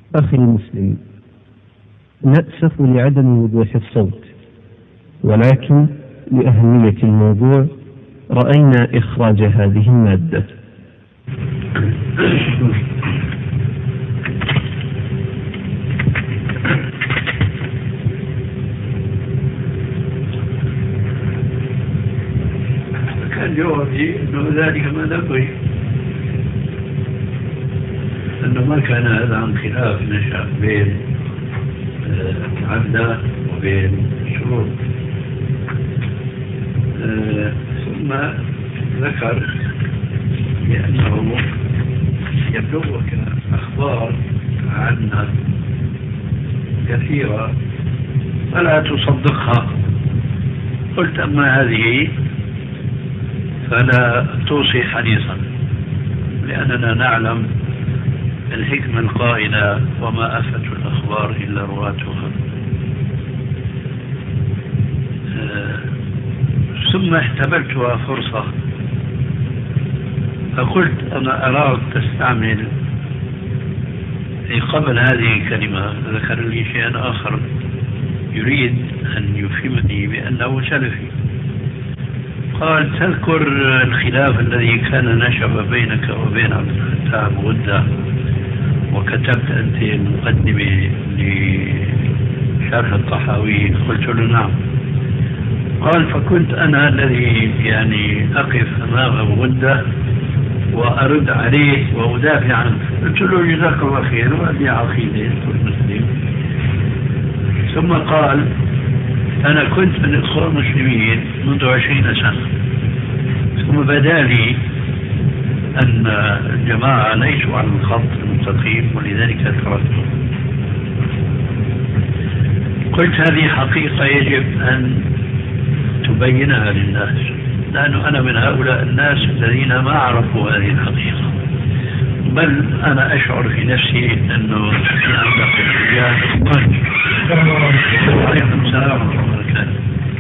أخي المسلم، نأسف لعدم وضوح الصوت، ولكن لأهمية الموضوع رأينا إخراج هذه المادة. كان جوابي أنه ذلك ما نبغي، أنه ما كان هذا عن خلاف نشأ بين عبدة وبين شروط. ثم ذكر بأنه يبلغك أخبار عنا كثيرة فلا تصدقها. قلت أما هذه فلا توصي حديثا، لأننا نعلم الحكمة القائلة وما أفت الأخبار إلا رواتها. ثم احتملتها فرصة فقلت أنا أراك تستعمل قبل هذه الكلمة، ذكر لي شيئا آخر يريد أن يفهمني بأنه سلفي. قال تذكر الخلاف الذي كان نشب بينك وبين عبد الفتاح بغدة، وكتبت أنت المقدمة لشرح الطحاوي؟ قلت له نعم. قال فكنت أنا الذي أقف أمام بغدة وأرد عليه وأدافع عنه. قلت له جزاك الله خير وأبي عقيدة كل مسلم. ثم قال أنا كنت من إخوان المسلمين منذ 20 سنة، ثم بدا لي أن الجماعة ليسوا على الخط المستقيم ولذلك تركته. قلت هذه حقيقة يجب أن تبينها للناس، لأنه أنا من هؤلاء الناس الذين ما عرفوا هذه الحقيقة، بل أنا أشعر في نفسي أنه في عندك الرجال. وعليكم السلام ورحمة الله وبركاته.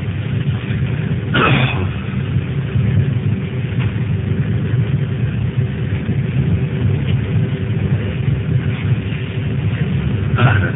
أهلا.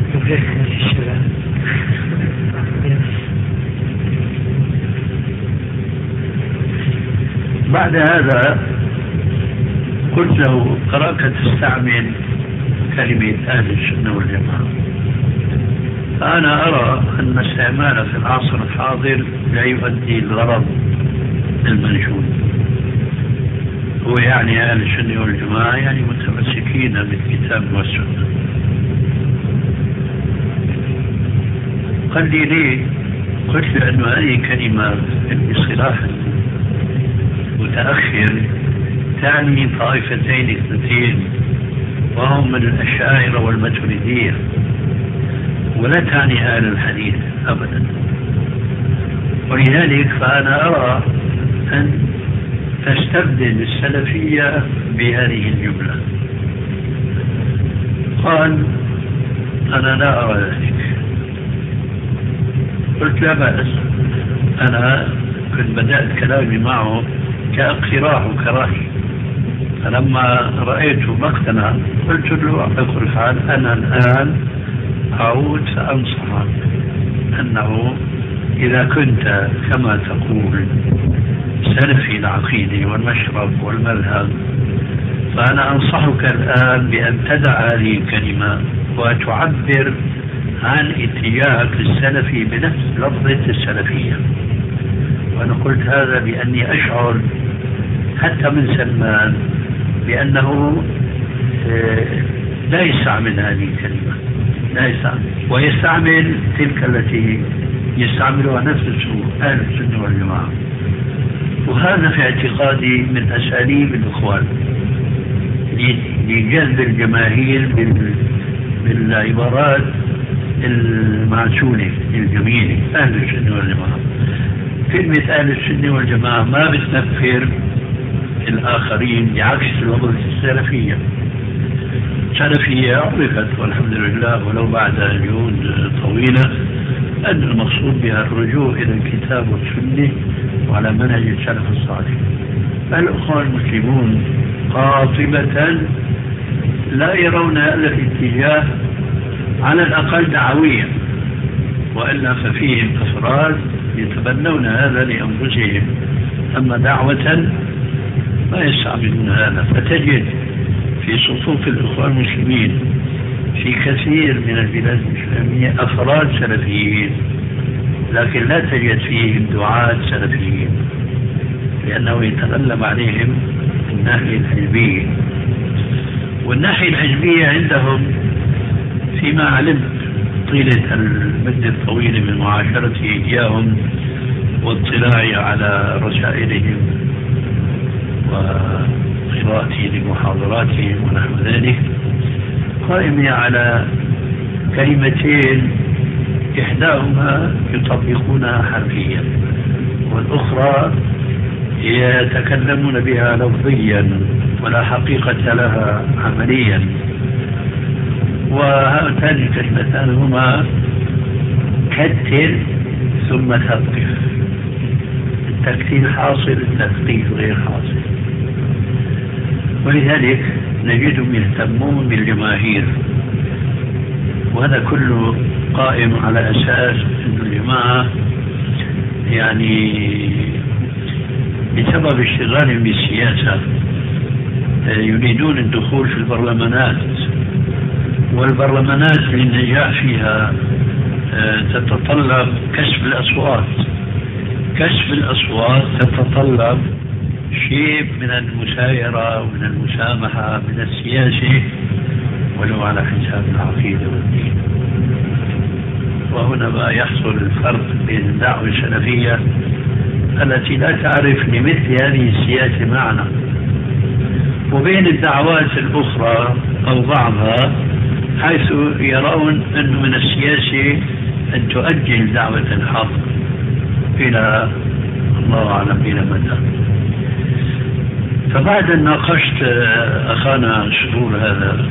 بعد هذا قلت له أراك تستعمل كلمة أهل السنة والجماعة، فأنا أرى أن استعمالها في العصر الحاضر لا يؤدي الغرض المنشود. هو أهل السنة والجماعة متمسكين بالكتاب والسنة. قال لي ليه؟ قلت له أنه هذه كلمة باصطلاح متأخر تعني طائفتين اثنتين، وهم من الأشاعرة والماتريدية، ولا تعني أهل الحديث أبدا. ولذلك فأنا أرى أن تستبدل السلفية بهذه الجملة. قال أنا لا أرى ذلك. قلت لا بأس، أنا كنت بدأت كلامي معه كاقتراح وكراهي، فلما رأيته ما اقتنع قلت له على كل حال أنا الآن أعود فأنصحك أنه إذا كنت كما تقول سلفي العقيدة والمشرب والمذهب، فأنا أنصحك الآن بأن تدع هذه الكلمة وتعبر عن اتجاهك السلفي بنفس لفظة السلفية. وأنا قلت هذا بأني أشعر حتى من سلمان بأنه لا يستعمل هذه الكلمة، لا يستعمل، ويستعمل تلك التي يستعملها نفس أهل السنة والجماعة. وهذا في اعتقادي من أساليب الإخوان لجذب الجماهير بالعبارات المعسولة الجميلة. أهل السنة والجماعة، كلمة أهل السنة والجماعة ما بتنفر الآخرين، بعكس لفظة السلفية. السلفية عرفت والحمد لله ولو بعد جهود طويلة أن المقصود بها الرجوع إلى الكتاب والسنة وعلى منهج السلف الصالح. فالأخوان المسلمون قاطبة لا يرون هذا الاتجاه على الأقل دعويا، وإلا ففيهم أفراد يتبنون هذا لأنفسهم، أما دعوة ما يستعملون هذا. فتجد في صفوف الإخوان المسلمين في كثير من البلاد الإسلامية أفراد سلفيين، لكن لا تجد فيهم دعاة سلفيين، لأنه يتغلب عليهم الناحية الحزبية. والناحية الحزبية عندهم فيما علمت طيلة المدة الطويلة من معاشرتي إياهم واطلاعي على رسائلهم وقراءتي لمحاضراتهم ونحو ذلك، قائمة على كلمتين إحداهما يطبقونها حرفيا، والأخرى يتكلمون بها لفظيا ولا حقيقة لها عمليا. وهاتان الكلمتان هما كتل ثم ثقف. التكتيل حاصل، التثقيف غير حاصل، ولذلك نجدهم يهتمون بالجماهير، وهذا كله قائم على أساس أن الجماعة يعني بسبب اشتغالهم بالسياسة يريدون الدخول في البرلمانات، والبرلمانات للنجاح فيها تتطلب كسب الأصوات. كسب الأصوات تتطلب شيء من المسايرة ومن المسامحة من السياسة، ولو على حساب العقيدة والدين. وهنا بقى يحصل الفرق بين الدعوة السلفية التي لا تعرف لمثل هذه السياسة معنى، وبين الدعوات الأخرى أو بعضها، حيث يرون أن من السياسة أن تؤجل دعوة الحق إلى الله أعلم إلى متى. فبعد أن ناقشت أخانا شرور هذا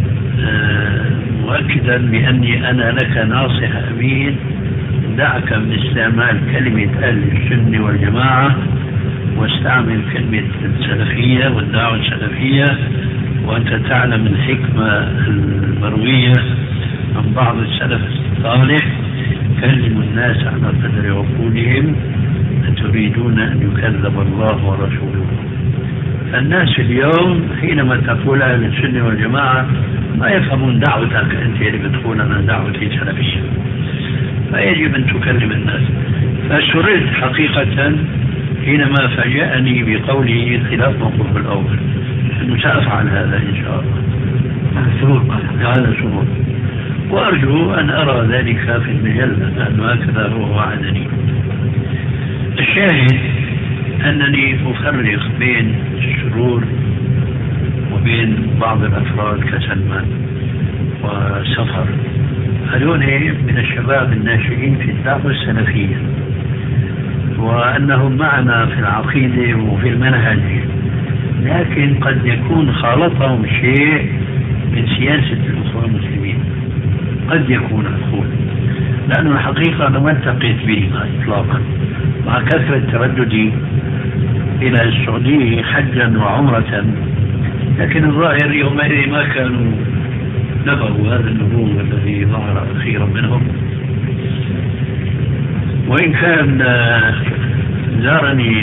مؤكدا بأني أنا لك ناصح أمين، دعك من استعمال كلمة أهل السنة والجماعة واستعمل كلمة السلفية والدعوة السلفية، وأنت تعلم الحكمة المروية عن بعض السلف الصالح: كلموا الناس على قدر عقولهم أتريدون أن يكذب الله ورسوله. فالناس اليوم حينما تقول أهل السنة والجماعة ما يفهمون دعوتك أنت اللي بتقول أنا دعوتي سلفية، فيجب أن تكلم الناس. فسررت حقيقة حينما فاجأني بقوله خلاف موقف الأول، أنه سأفعل هذا إن شاء الله. هذا سرور، وأرجو أن أرى ذلك في المجلة، لأنه هكذا هو وعدني. الشاهد أنني أفرق بين السرور وبين بعض الأفراد كسلمان وسفر، هذول من الشباب الناشئين في الدعوة السلفية، وأنهم معنا في العقيدة وفي المنهج، لكن قد يكون خالطهم شيء من سياسة الأخوان المسلمين، قد يكون أقول، لأنه الحقيقة أنا ما التقيت بهم إطلاقا، مع كثرة ترددي إلى السعودية حجا وعمرة، لكن الظاهر يومئذ ما كانوا نبغوا هذا النبوغ الذي ظهر أخيرا منهم. وإن كان زارني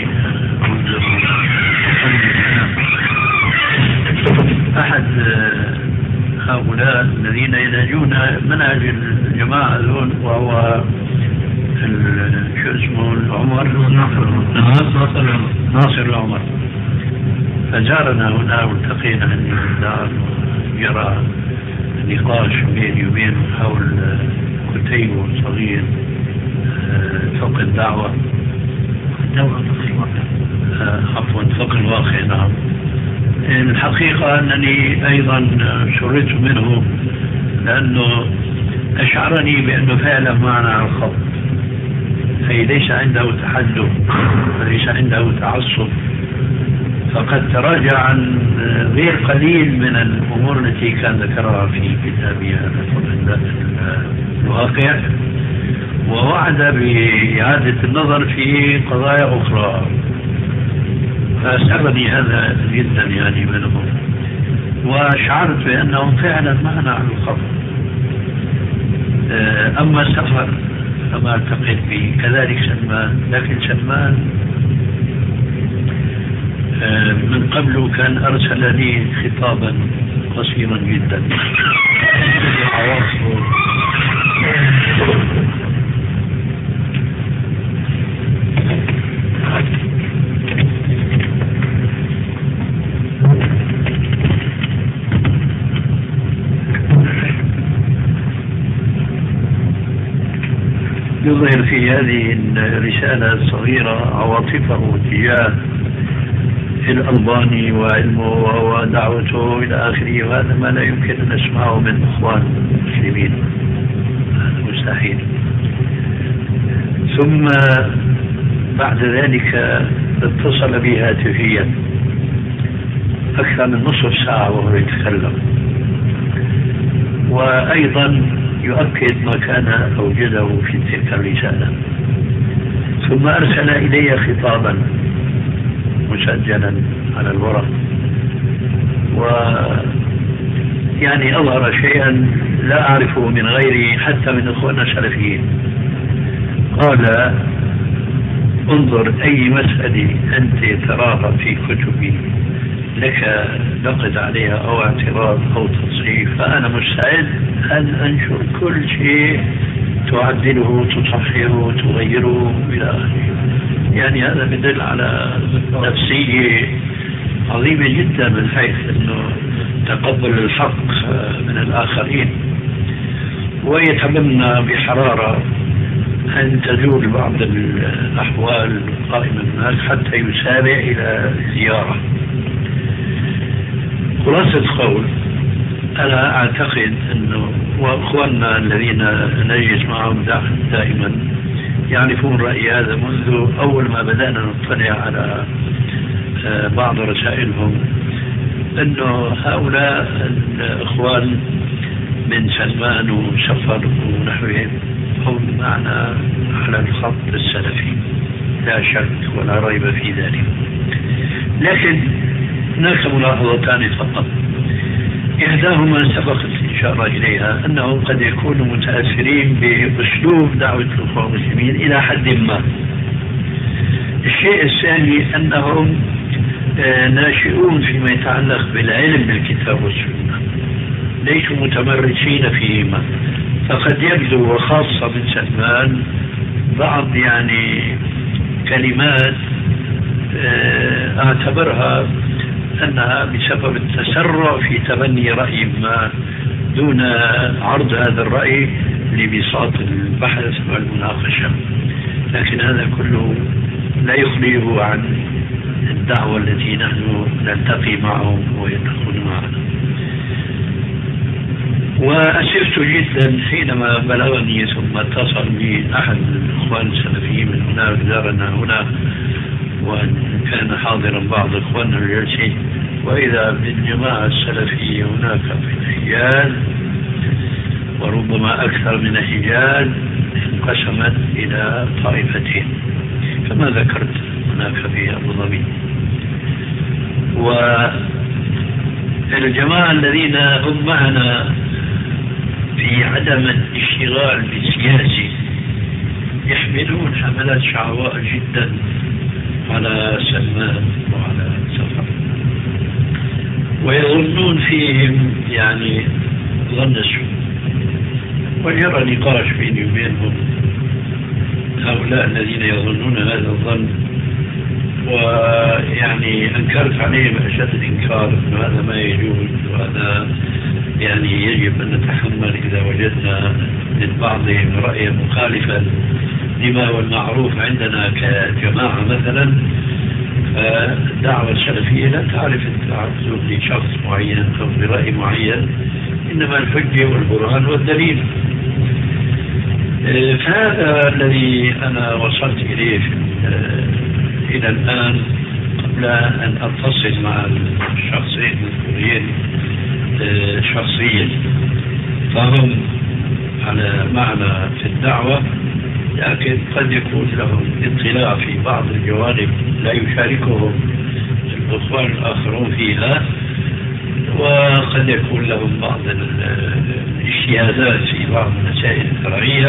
أحد هؤلاء الذين ينهجون منهج الجماعة ذول، وهو شو اسمه العمر ناصر العمر، فزارنا هنا والتقينا عندي في الدار، جرى نقاش بيني وبينه حول كتيبه صغير فوق الدعوة، عفوا فوق الواقع. نعم، الحقيقة أنني أيضا شريت منه، لأنه أشعرني بأنه فعلا معنا على الخط، أي ليس عنده تحدث وليس عنده تعصب، فقد تراجع عن غير قليل من الأمور التي كان ذكرها في كتابه هذا الواقع، ووعد بإعادة النظر في قضايا أخرى، فأسعدني هذا جدا يعني منهم. وشعرت بأنهم فعلا معنا على الخط. أما السفر فما التقيت به، كذلك سلمان. لكن سلمان من قبل كان أرسل لي خطابا قصيرا جدا يظهر في هذه الرسالة الصغيرة عواطفه تجاه الألباني وعلمه ودعوته إلى آخره، وهذا ما لا يمكن أن نسمعه من إخوان المسلمين، هذا مستحيل. ثم بعد ذلك اتصل بي هاتفيا أكثر من نصف ساعة وهو يتكلم، وأيضا يؤكد ما كان أوجده في تلك الرسالة. ثم أرسل إلي خطابا مسجلا على الورق، ويعني أظهر شيئا لا أعرفه من غيري حتى من إخواننا السلفيين. قال: انظر أي مسألة أنت تراها في كتبي لك نقد عليها أو اعتراض أو تصحيح، فأنا مستعد أن أنشر كل شيء تعدله تصححه تغيره إلى آخره. يعني هذا يدل على نفسية عظيمة جدا من حيث أنه تقبل الحق من الآخرين، ويتمنى بحرارة أن تزول بعض الأحوال القائمة هناك حتى يسارع إلى زيارة. خلاصة قول، أنا أعتقد أنه وأخواننا الذين نجلس معهم دائما يعرفون رأيي هذا منذ أول ما بدأنا نطلع على بعض رسائلهم، أنه هؤلاء الإخوان من سلمان وسفر ونحوهم هم معنا على الخط السلفي، لا شك ولا ريب في ذلك. لكن هناك ملاحظتان فقط، إحداهما سبقت الإشارة إليها، أنهم قد يكونوا متأثرين بأسلوب دعوة الإخوان المسلمين إلى حد ما. الشيء الثاني أنهم ناشئون فيما يتعلق بالعلم بالكتاب والسنة، ليسوا متمرسين فيهما، فقد يبدو وخاصة من سلمان بعض يعني كلمات أعتبرها أنها بسبب التسرع في تبني رأي ما دون عرض هذا الرأي لبساط البحث والمناقشة. لكن هذا كله لا يخرجه عن الدعوة التي نحن نلتقي معهم ويدخلون معنا. وأسرت جدا حينما بلغني ثم اتصل بي أحد الإخوان السلفيين من هناك، زارنا هنا وكان حاضرا بعض إخواننا الجالسين، وإذا بالجماعة السلفية هناك في الحجاز وربما أكثر من الحجاز انقسمت إلى طائفتين كما ذكرت هناك في أبو ظبي. والجماعة الذين هم معنا في عدم الاشتغال بالسياسي يحملون حملات شعواء جدا على سلمان وعلى سفر، ويظنون فيهم يعني ظن السوء، وجرى نقاش بيني وبينهم هؤلاء الذين يظنون هذا الظن، ويعني أنكرت عليهم أشد الإنكار أن هذا ما يجوز، وهذا يعني يجب أن نتحمل إذا وجدنا من بعضهم رأيا مخالفا لما هو المعروف عندنا كجماعة مثلا. الدعوة السلفية لا تعرف التعصب لشخص معين أو برأي معين، إنما الحجة والبرهان والدليل. فهذا الذي أنا وصلت إليه إلى الآن قبل أن أتصل مع الشخصين المذكورين شخصيا. فهم على معنى في الدعوة، لكن قد يكون لهم اطلاع في بعض الجوانب لا يشاركهم الأخوان الآخرون فيها، وقد يكون لهم بعض الاجتهادات في بعض المسائل الفرعية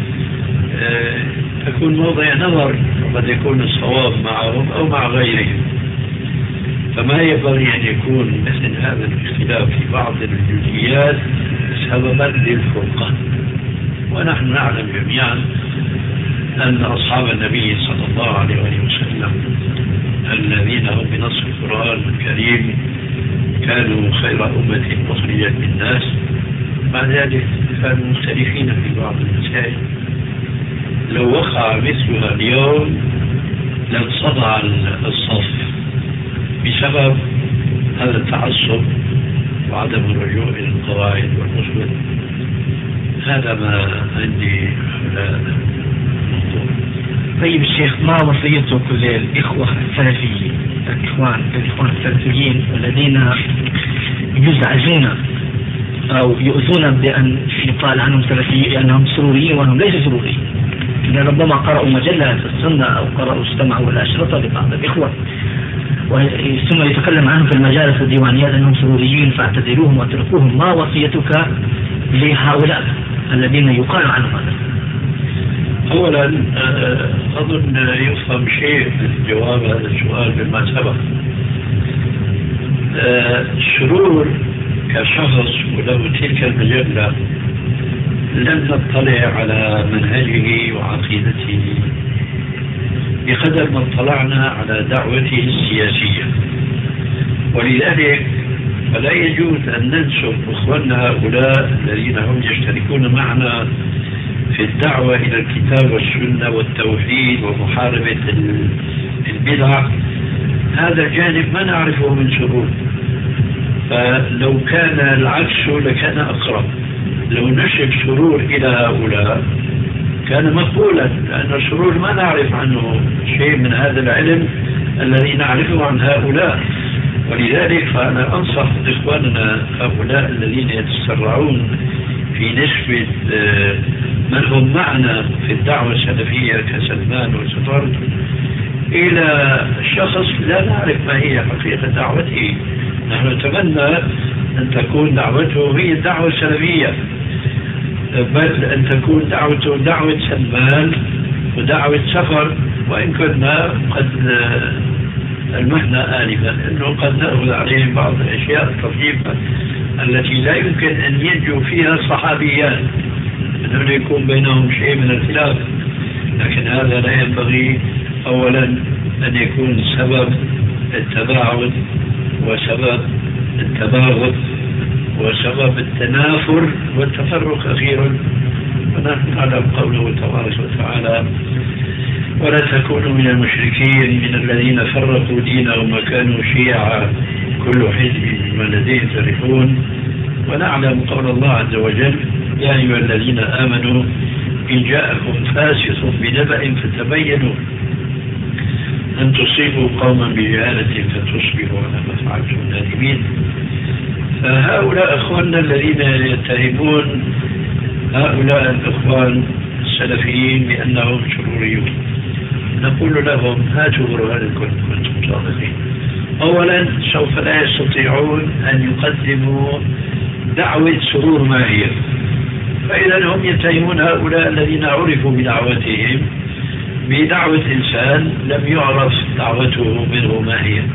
تكون موضع نظر، وقد يكون الصواب معهم أو مع غيرهم. فما ينبغي أن يكون مثل هذا الاختلاف في بعض الجزئيات سببا للفرقة. ونحن نعلم جميعا أن أصحاب النبي صلى الله عليه وسلم الذين هم بنص القرآن الكريم كانوا خير أمة أخرجت للناس، مع ذلك كانوا مختلفين في بعض المسائل. لو وقع مثلها اليوم لانصدع الصف بسبب هذا التعصب وعدم الرجوع إلى القواعد والأصول. هذا ما عندي حول هذا الموضوع. طيب الشيخ، ما وصيتك للإخوة السلفيين الإخوان السلفيين الذين يزعجون أو يؤذون بأن يقال عنهم سلفيين أنهم سروريين وأنهم ليسوا سروريين؟ ربما قرأوا مجلة في السنة أو قرأوا استمعوا الأشرطة لبعض الإخوة ثم يتكلم عنهم في المجالس الديوانيات أنهم سروريين فاعتذروهم واتركوهم. ما وصيتك لهؤلاء الذين يقال عنهم هذا؟ أولا أظن يفهم شيء من جواب هذا السؤال بما سبق. السرور كشخص وله تلك المجلة لم نطلع على منهجه وعقيدته بقدر ما اطلعنا على دعوته السياسية، ولذلك فلا يجوز أن ننسب إخواننا هؤلاء الذين هم يشتركون معنا في الدعوة إلى الكتاب والسنة والتوحيد ومحاربة البدع. هذا الجانب ما نعرفه من سرور، فلو كان العكس لكان أقرب. لو نسب سرور إلى هؤلاء كان مقبولا، لأن السرور ما نعرف عنه شيء من هذا العلم الذي نعرفه عن هؤلاء. ولذلك فأنا أنصح إخواننا هؤلاء الذين يتسرعون في نسبة من هم معنا في الدعوة السلفية كسلمان وسطر إلى شخص لا نعرف ما هي حقيقة دعوته. نحن نتمنى أن تكون دعوته هي الدعوة السلفية، بل أن تكون دعوته دعوة سلمان ودعوة سفر. وإن كنا قد المحنى آنفا أنه قد نأخذ عليهم بعض الأشياء الطفيفة التي لا يمكن أن ينجو فيها الصحابيات، أنه يكون بينهم شيء من الخلاف. لكن هذا لا ينبغي أولا أن يكون سبب التباعد وسبب التباغض وسبب التنافر والتفرق أخيرا. ونحن نعلم قوله تبارك وتعالى: ولا تكونوا من المشركين من الذين فرقوا دينهم وكانوا شيعا كل حزب بما لديهم فرحون. ونعلم قول الله عز وجل: يا أيها الذين آمنوا إن جاءكم فاسق بنبأ فتبينوا أن تصيبوا قوما بجهالة فتصبحوا على ما فعلتم نادمين. فهؤلاء أخواننا الذين يتهمون هؤلاء الأخوان السلفيين بأنهم شروريون، نقول لهم: هاتوا برهانكم كنتم صادقين. أولا سوف لا يستطيعون أن يقدموا دعوة سرور ما هي، فإذا هم يتهمون هؤلاء الذين عرفوا بدعوتهم بدعوة إنسان لم يعرف دعوته منه ما هي،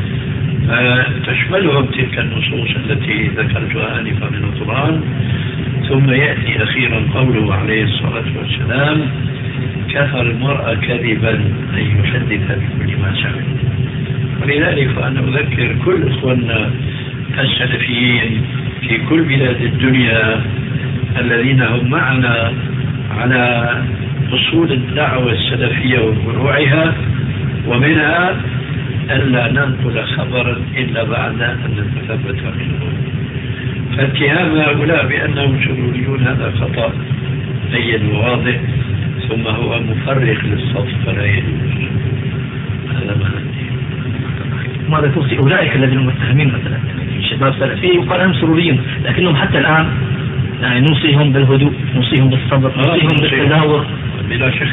فتشملهم تلك النصوص التي ذكرتها آنفا من القرآن. ثم يأتي أخيرا قوله عليه الصلاة والسلام: كفى المرء كذبا أن يحدث بكل ما سمع. ولذلك فأنا أذكر كل إخواننا السلفيين في كل بلاد الدنيا الذين هم معنا على أصول الدعوة السلفية وفروعها ومنها ألا ننقل خبرا إلا بعد أن نتثبت منه. فاتهام هؤلاء بأنهم شروريون هذا خطأ بين وواضح، ثم هو مفرق للصف فلا يجوز. هذا ما عندي. ماذا توصي أولئك الذين متهمين مثلا شباب سلفي يقال عنهم سروريين لكنهم حتى الآن يعني نوصيهم بالهدوء، نوصيهم بالصبر، نوصيهم بالتداور؟ بلا شك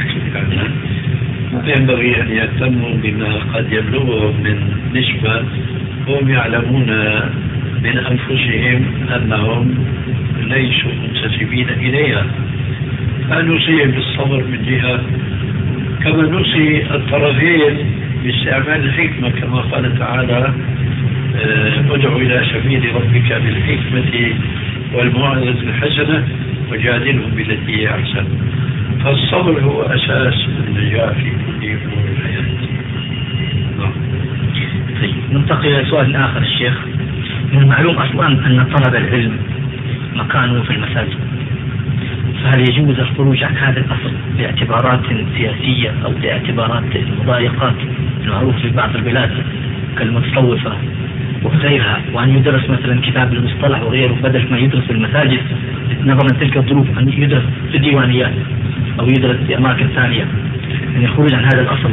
ينبغي أن يهتموا بما قد يبلغهم من نسبة هم يعلمون من أنفسهم أنهم ليسوا منتسبين إليها، فنوصيهم بالصبر من جهة، كما نوصي الطرفين باستعمال الحكمة كما قال تعالى ادع إلى سبيل ربك بالحكمة والموعظة الحسنة وجادلهم بالتي هي أحسن. فالصبر هو أساس النجاح في كل أمور الحياة. طيب ننتقل إلى سؤال آخر الشيخ. من المعلوم أصلا أن طلب العلم مكانه في المساجد، فهل يجوز الخروج عن هذا الأصل باعتبارات سياسية أو باعتبارات المضايقات المعروف في بعض البلاد كالمتصوفة وغيرها، وأن يدرس مثلا كتاب المصطلح وغيره بدل ما يدرس في المساجد نظرا تلك الظروف، أن يدرس في الديوانيات أو يدرس في أماكن ثانية، أن يخرج عن هذا الأصل؟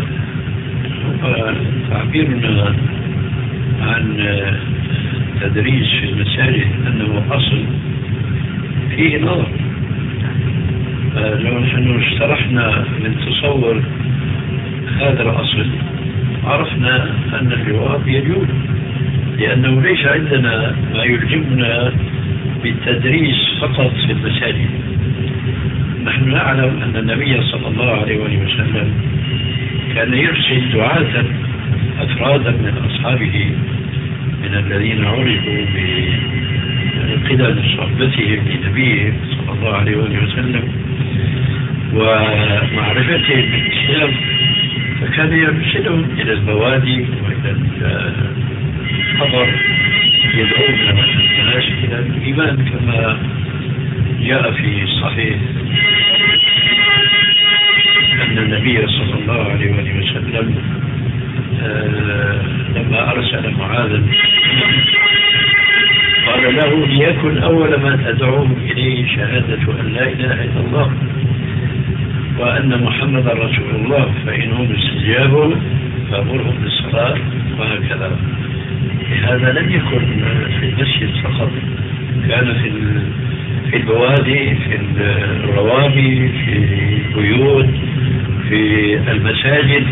تعبيرنا عن تدريس في المساجد أنه أصل فيه نظر. لو نحن اشترحنا من تصور هذا الأصل عرفنا أن الجواب يجوز، لأنه ليس عندنا ما يلزمنا بالتدريس فقط في المساجد. نحن نعلم أن النبي صلى الله عليه وسلم كان يرسل دعاة أفرادا من أصحابه من الذين عرفوا بقدر صحبتهم لنبيه صلى الله عليه وسلم ومعرفتهم بالإسلام، فكان يرسلهم إلى البوادي وإلى الحضر يدعون الناس إلى الإيمان كما جاء في صحيح أن النبي صلى الله عليه وسلم لما أرسل معاذا قال له ليكن أول ما تدعوهم إليه شهادة أن لا إله إلا الله وأن محمد رسول الله، فإنهم استجابوا فأمرهم بالصلاة وهكذا. هذا لم يكن في المسجد فقط، كان في البوادي، في الروابي، في البيوت، في المساجد.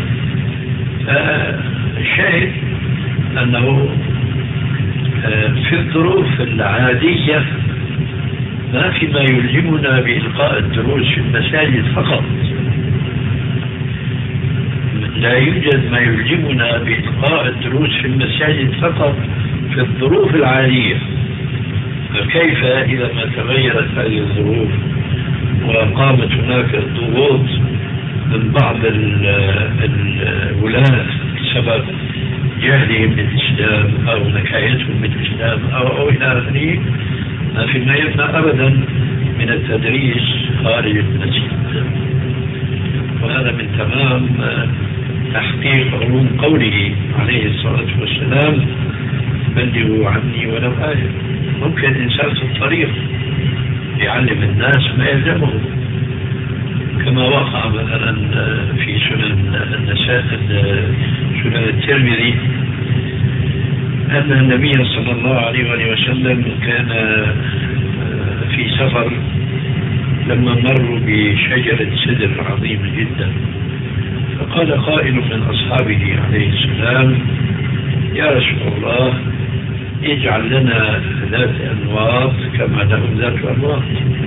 الشاهد أنه في الظروف العادية ما في ما يلزمنا بإلقاء الدروس في المساجد فقط، لا يوجد ما يلزمنا بإلقاء الدروس في المساجد فقط في الظروف العادية. فكيف إذا ما تغيرت هذه الظروف وقامت هناك ضغوط من بعض الولاة بسبب جهلهم بالإسلام أو نكايتهم بالإسلام أو إلى آخره، ما في ما يمنع أبدا من التدريس خارج المسجد. وهذا من تمام تحقيق علوم قوله عليه الصلاة والسلام بلغوا عني ولو آية. ممكن إنسان في الطريق يعلم الناس ما يلزمه، كما وقع مثلا في سنن الترمذي أن النبي صلى الله عليه وسلم كان في سفر لما مروا بشجرة سدر عظيمة جدا، فقال قائل من أصحابه عليه السلام يا رسول الله اجعل لنا ذات أنواط كما لهم ذات أنواط،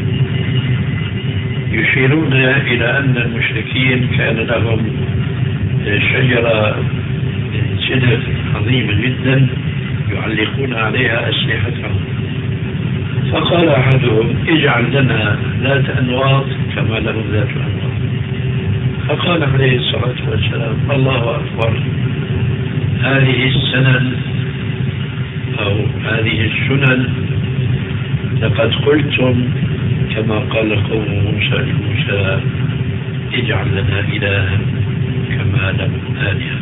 يشيرون إلى أن المشركين كان لهم شجرة سدر عظيمة جدا يعلقون عليها أسلحتهم. فقال أحدهم اجعل لنا ذات أنواط كما لهم ذات أنواط. فقال عليه الصلاة والسلام الله أكبر، هذه السنن أو هذه السنن لقد قلتم كما قال قوم موسى لموسى اجعل لنا إلها كما لهم آلهة.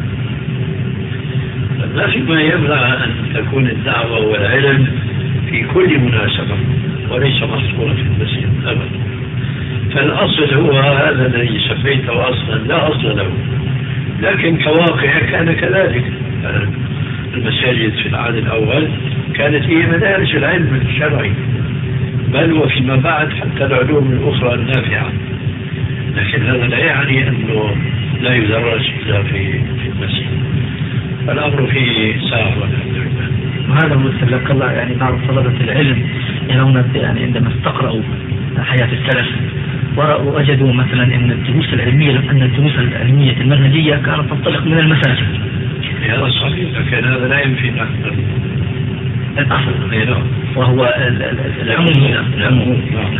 ما في ما يمنع أن تكون الدعوة والعلم في كل مناسبة وليس محصورا في المسجد أبدا. فالأصل هو هذا الذي سميته أصلا لا أصل له، لكن كواقع كان كذلك. المساجد في العهد الأول كانت هي مدارس العلم الشرعي، بل وفيما بعد حتى العلوم الأخرى النافعة، لكن هذا لا يعني أنه لا يدرس إلا في المسجد. فالأمر فيه ساعة والحمد لله. وهذا هو سلك الله. يعني بعض طلبة العلم يرون يعني عندما استقرأوا حياة السلف ووجدوا مثلا أن الدروس العلمية المنهجية كانت تنطلق من المساجد. هذا صحيح، لكن هذا لا ينفي الأصل وهو العموم.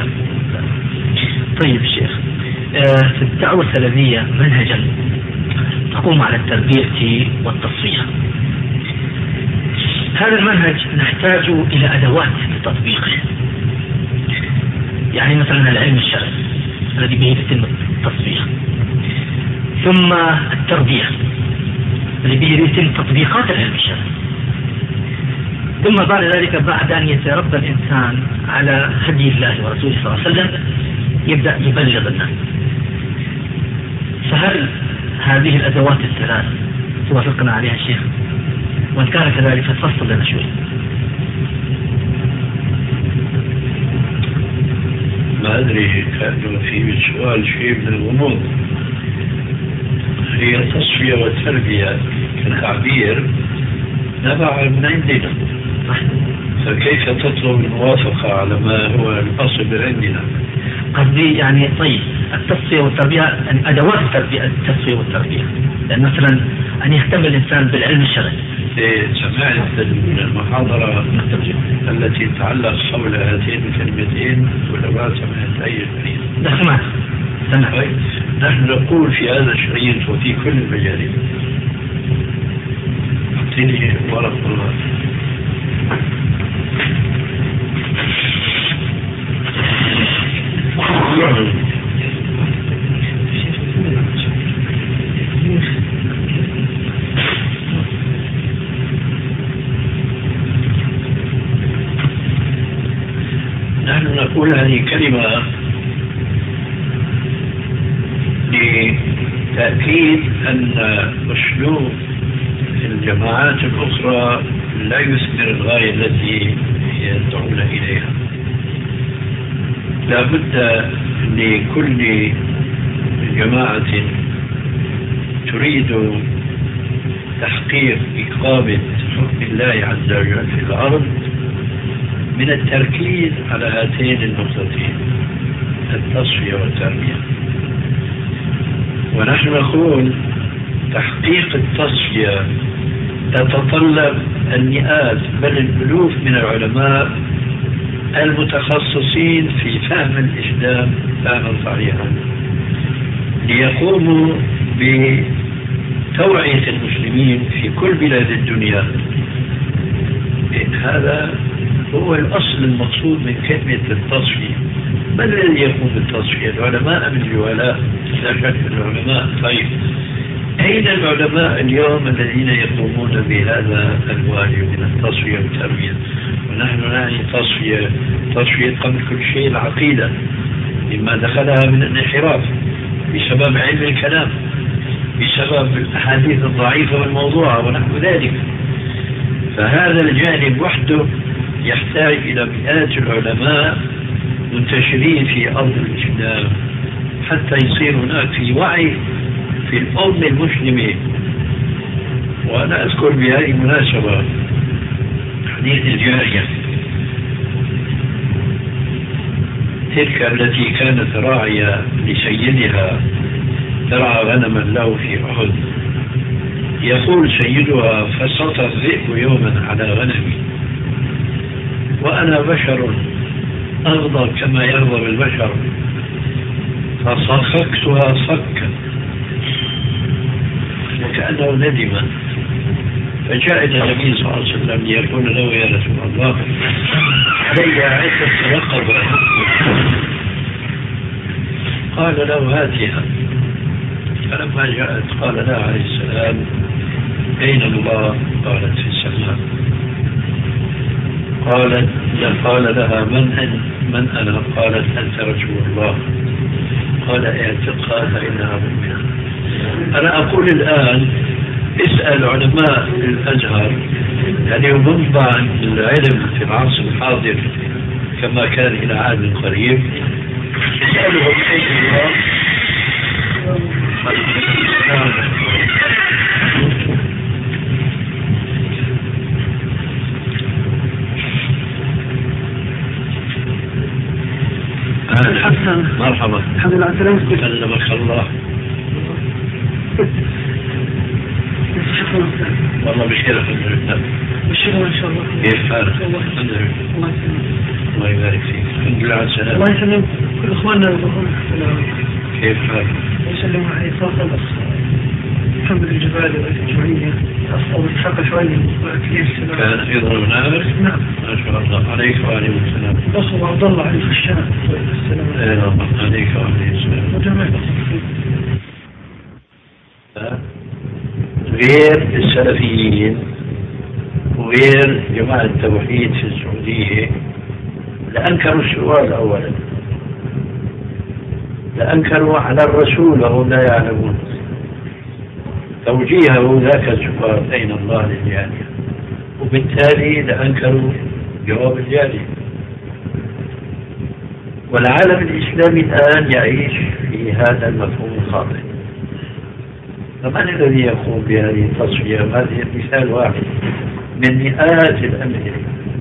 طيب الشيخ، في الدعوة السلفية منهجا تقوم على التربية والتصفية. هذا المنهج نحتاج إلى أدوات لتطبيقه، يعني مثلا العلم الشرعي الذي به يتم التصفية، ثم التربية الذي به يتم تطبيقات العلم الشرعي، ثم بعد ذلك بعد أن يتربى الإنسان على هدي الله ورسوله صلى الله عليه وسلم يبدأ يبلغ الناس. فهل هذه الأدوات الثلاث توافقنا عليها الشيخ؟ وإن كان كذلك فتفصل لنا شوي. ما أدري، كان في سؤال شيء من الغموض. هي التصفية والتربية كتعبير نبع من عندنا، فكيف تطلب الموافقة على ما هو الأصل عندنا؟ قصدي يعني طيب التصفية والتربية، أدوات التصفية والتربية، لأن مثلا أن يهتم الإنسان بالعلم الشرعي. سمعت المحاضرة التي تعلق حول هاتين الكلمتين ولا ما سمعت أي شيء؟ لا سمعت. نحن نقول في هذا الشريط وفي كل المجالات. أعطيني ورق الله. نحن نقول هذه كلمة لتأكيد أن أسلوب الجماعات الأخرى لا يثمر الغاية التي يدعون إليها. لا بد لكل جماعة تريد تحقيق إقامة حكم الله عز وجل في الأرض من التركيز على هاتين النقطتين، التصفية والتربية. ونحن نقول تحقيق التصفية تتطلب المئات بل الألوف من العلماء المتخصصين في فهم الإسلام فهما صحيحا ليقوموا بتوعية المسلمين في كل بلاد الدنيا. هذا هو الأصل المقصود من كلمة التصفية. من الذي يقوم بالتصفية؟ العلماء من الجهلاء؟ لا شك العلماء. طيب أين العلماء اليوم الذين يقومون بهذا الواجب من التصفية والتربية؟ ونحن نعني تصفية قبل كل شيء العقيدة مما دخلها من الانحراف بسبب علم الكلام، بسبب الأحاديث الضعيفة والموضوعة ونحو ذلك. فهذا الجانب وحده يحتاج إلى مئات العلماء منتشرين في أرض الإسلام حتى يصير هناك في وعي في الأمة المسلمة. وأنا أذكر بهذه المناسبة حديث الجارية تلك التي كانت راعية لسيدها ترعى غنما له في أحد. يقول سيدها: فسطى الذئب يوما على غنمي وأنا بشر أغضب كما يغضب البشر فصخكتها صكا وكأنه ندم. فجاء إلى النبي صلى الله عليه وسلم ليقول له: يا رسول الله علي عدة رقبة. قال له: هاتها. فلما جاءت قال لها عليه السلام: أين الله؟ قالت: في السماء. قال لها: من أنا؟ قالت: أنت رسول الله. قال: اعتقها فإنها مؤمنة. أنا أقول الآن اسأل علماء الأزهر يعني منبع العلم في العصر الحاضر كما كان إلى عهد قريب، اسألهم أين الله. مرحبا. الحمد لله على سلامتك. سلمك الله. شكرا. والله بخير الحمد لله. بالشكر ان شاء الله. كيف حالك؟ الحمد لله. الله يسلمك. الله يبارك فيك. الحمد لله على السلامة. الله يسلمك. كل اخواننا يقولون السلام. كيف حالك؟ يسلموا علي فاصل بس. الحمد لله الجبالي والجمعية أصلا تحقق شوية السلام. كان يضرب نار؟ نعم. ما شاء الله عليك وعليه السلام. بصر عبد الله عليه الشام. السلام. عليك وعليه السلام. وجميع غير السلفيين وغير جماعة التوحيد في السعودية لأنكروا السؤال أولا، لأنكروا على الرسول وهم لا يعلمون توجيهه ذاك السؤال أين الله للجارية، وبالتالي لأنكروا جواب الجارية. والعالم الإسلامي الآن يعيش في هذا المفهوم الخاطئ. فمن الذي يقوم بهذه التصفية؟ هذه مثال واحد من مئات الأمثلة.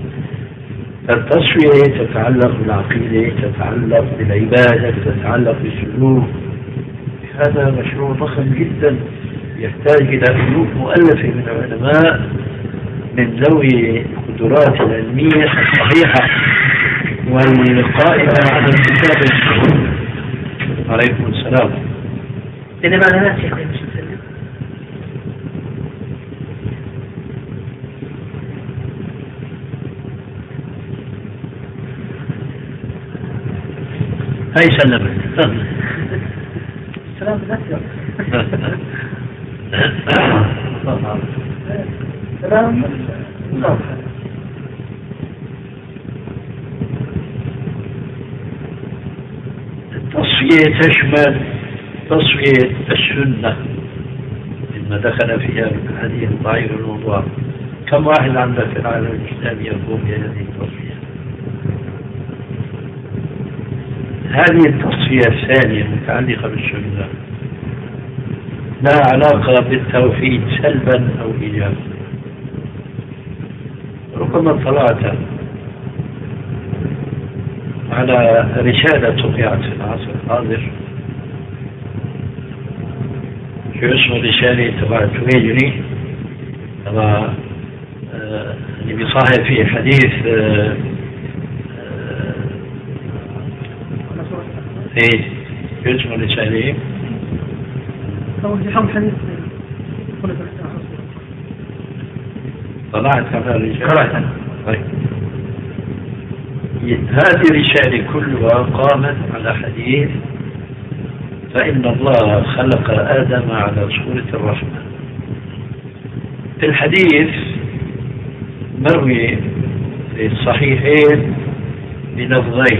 التصفية تتعلق بالعقيدة، تتعلق بالعبادة، تتعلق بالسلوك. هذا مشروع ضخم جدا يحتاج إلى ألوف مؤلفة من العلماء من ذوي القدرات العلمية الصحيحة والقائمة على الكتاب والسنة. عليكم السلام. إذا ما أنا شيخ هاي سلمت. السلام عليكم. سلام. التصفية تشمل تصفية السنة مما دخل فيها من حديث ضعيف الموضوع. كم واحد عندك في العالم الإسلامي يقوم بهذه التصفية؟ هذه التصفية الثانية متعلقة بالسنة لا علاقة بالتوحيد سلبا أو إيجابا. ربما اطلعت على رسالة طبعت في العصر الحاضر شو اسمه رسالة تبع التويجري تبع اللي بيصاحب فيه حديث ايه شو اسمه رسالة طلعت على الرسالة. طيب هذه الرسالة كلها قامت على حديث فإن الله خلق آدم على صورة الرحمن. في الحديث مروي في الصحيحين بلفظين،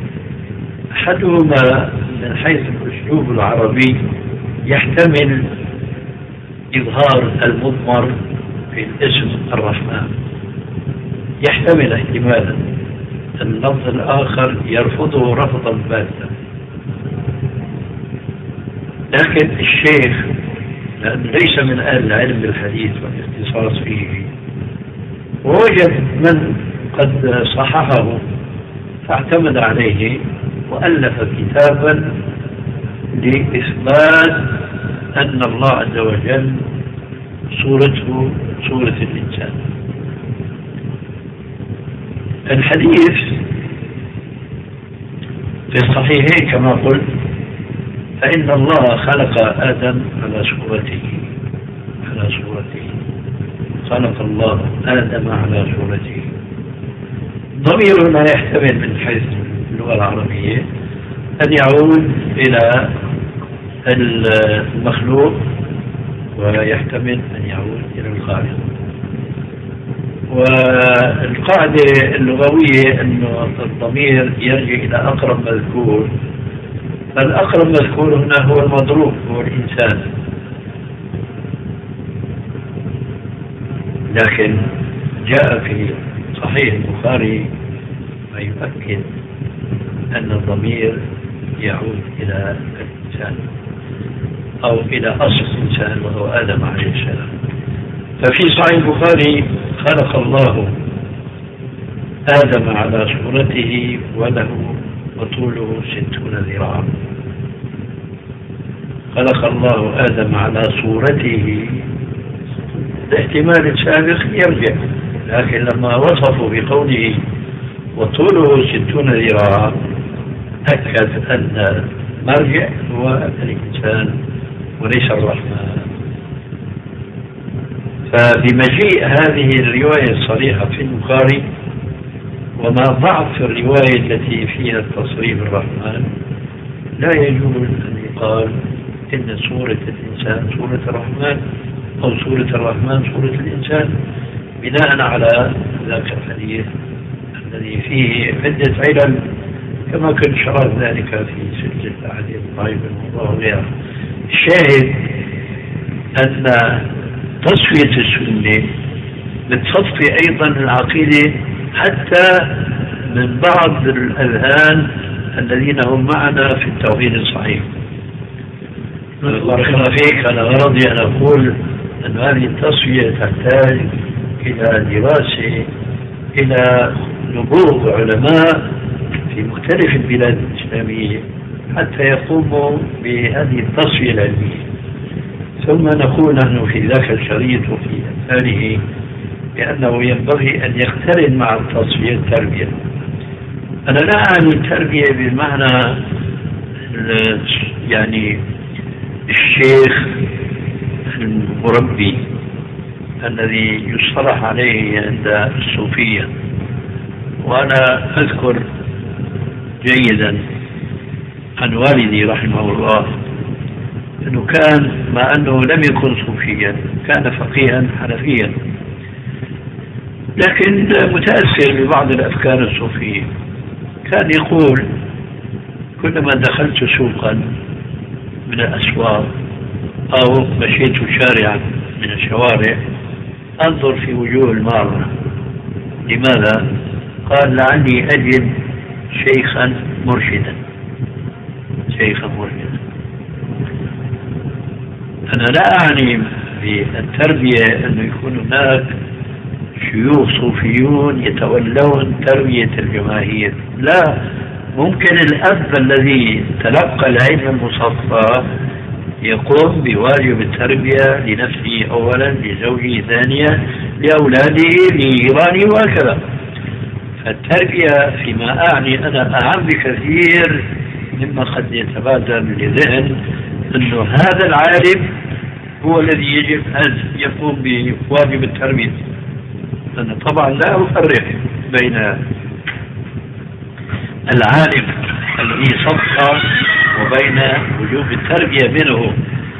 أحدهما من حيث الأسلوب العربي يحتمل إظهار المضمر في الاسم الرحمن، يحتمل احتمالا. اللفظ الآخر يرفضه رفضا باتا. لكن الشيخ لأنه ليس من أهل العلم بالحديث والاختصاص فيه ووجد من قد صححه فاعتمد عليه وألف كتابا لإثبات أن الله عز وجل صورته صورة الإنسان. الحديث في الصحيحين كما قلت فإن الله خلق آدم على صورته خلق الله آدم على صورته. ضمير ما يحتمل من حيث اللغة العربية أن يعود إلى المخلوق ويحتمل أن يعود إلى الخالق. والقاعدة اللغوية أن الضمير يرجع إلى أقرب مذكور، فالأقرب مذكور هنا هو المضروب هو الإنسان. لكن جاء في صحيح البخاري ما يؤكد أن الضمير يعود إلى الإنسان أو إلى أصل الإنسان وهو آدم عليه السلام. ففي صحيح البخاري خلق الله آدم على صورته وله وطوله 60 ذراعا. خلق الله آدم على صورته، الاحتمال السابق يرجع، لكن لما وصفوا بقوله وطوله 60 ذراعا أكد أن المرجع هو الإنسان وليس الرحمن. فبمجيء هذه الرواية الصريحة في البخاري وما ضعف الرواية التي فيها التصريف الرحمن، لا يجوز أن يقال إن صورة الإنسان صورة الرحمن أو صورة الرحمن صورة الإنسان بناء على ذاك الحديث الذي فيه عدة علل كما كنت شرحت ذلك في سلسلة الأحاديث الضعيفة وغيرها. الشاهد أن تصفية السنة بتصفي أيضا العقيدة حتى من بعض الأذهان الذين هم معنا في التوحيد الصحيح. بارك الله فيك، أنا غرضي أن أقول أن هذه التصفية تحتاج إلى دراسة، إلى نبوغ علماء في مختلف البلاد الإسلامية حتى يقوموا بهذه التصفية العلمية. ثم نقول نحن في ذاك الشريط وفي أمثاله بأنه ينبغي أن يقترن مع التصفية التربية. أنا لا أعني التربية بمعنى يعني الشيخ المربي الذي يصطلح عليه عند الصوفية. وأنا أذكر جيدا عن والدي رحمه الله أنه كان مع أنه لم يكن صوفيا كان فقيها حنفيا، لكن متأثر ببعض الأفكار الصوفية. كان يقول كلما دخلت سوقا من الأسواق أو مشيت شارعا من الشوارع أنظر في وجوه المارة. لماذا؟ قال لعلي أجد شيخا مرشدا. شيخا مرشدا. أنا لا أعني بالتربية أنه يكون هناك شيوخ صوفيون يتولون تربية الجماهير، لا، ممكن الأب الذي تلقى العلم المصفى يقوم بواجب التربية لنفسه أولا، لزوجه ثانيا، لأولاده، لجيرانه وهكذا. فالتربية فيما أعني أنا أعم بكثير مما قد يتبادر للذهن أنه هذا العالم هو الذي يجب أن يقوم بواجب التربية. أنا طبعا لا أفرق بين العالم الذي صدق وبين وجوب التربية منه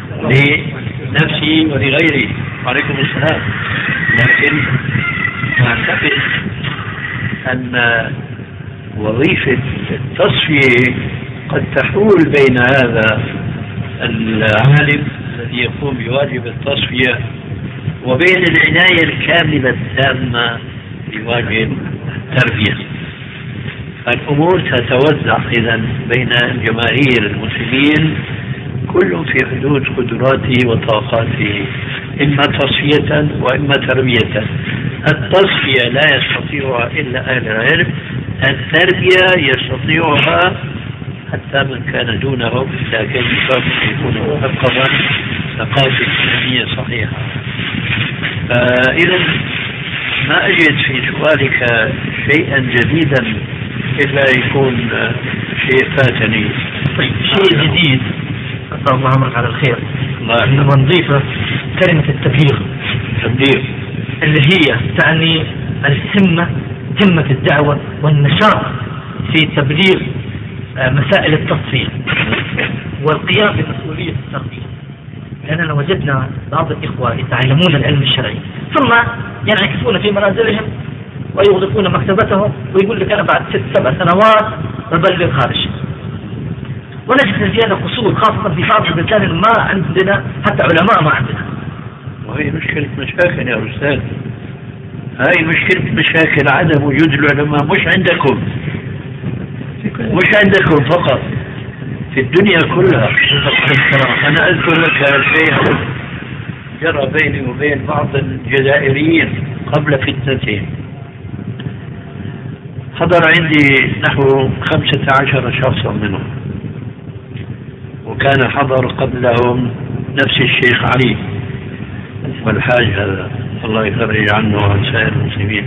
لنفسه ولغيره. وعليكم السلام. لكن أعتقد أن وظيفة التصفية قد تحول بين هذا العالم الذي يقوم بواجب التصفية وبين العناية الكاملة التامة بواجب التربية. الأمور تتوزع إذن بين الجماهير المسلمين كل في حدود قدراته وطاقاته، إما تصفية وإما تربية. التصفية لا يستطيعها إلا أهل العلم، التربية يستطيعها حتى من كان دونهم، لكن بشرط يكون مثقفا ثقافة إسلامية صحيحة. فإذا ما أجد في سؤالك شيئا جديدا إلا يكون شيء فاتني. طيب، شيء جديد أسأل الله عمرك على الخير إنما نضيفه كلمة التبليغ اللي هي تعني الهمة، همة الدعوة والنشاط في تبليغ مسائل التصفية والقيام بمسؤولية التربية. لأننا وجدنا بعض الإخوة يتعلمون العلم الشرعي ثم ينعكسون في منازلهم ويغلقون مكتبتهم ويقول لك أنا بعد 6-7 سنوات ببلغ خارج. ونجد زيادة قصور خاصة في بعض البلدان ما عندنا حتى علماء ما عندنا. وهي مشكلة مشاكل يا أستاذ، هاي مشكلة مشاكل عدم وجود العلماء، مش عندكم فقط، في الدنيا كلها. أنا أذكر لك شيء جرى بيني وبين بعض الجزائريين قبل فتنتهم. حضر عندي نحو 15 شخصا منهم، وكان حضر قبلهم نفس الشيخ علي والحاج هذا الله يفرج عنه وعن سائر المسلمين.